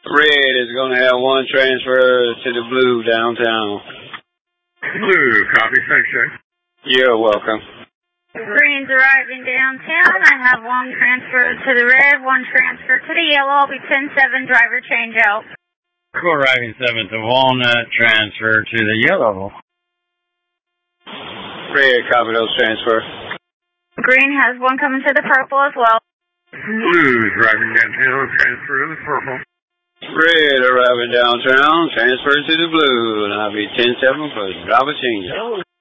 Red is going to have one transfer to the blue downtown. Blue, copy. Thanks, sir. You're welcome. Green's arriving downtown. I have one transfer to the red, one transfer to the yellow. I'll be 10-7, driver change out. Core arriving 7 to Walnut, transfer to the yellow. Red, copy those transfer. Green has one coming to the purple as well. Blue's arriving downtown, transfer to the purple. Red arriving downtown, transfer to the blue, and I'll be 10-7 for driver change out.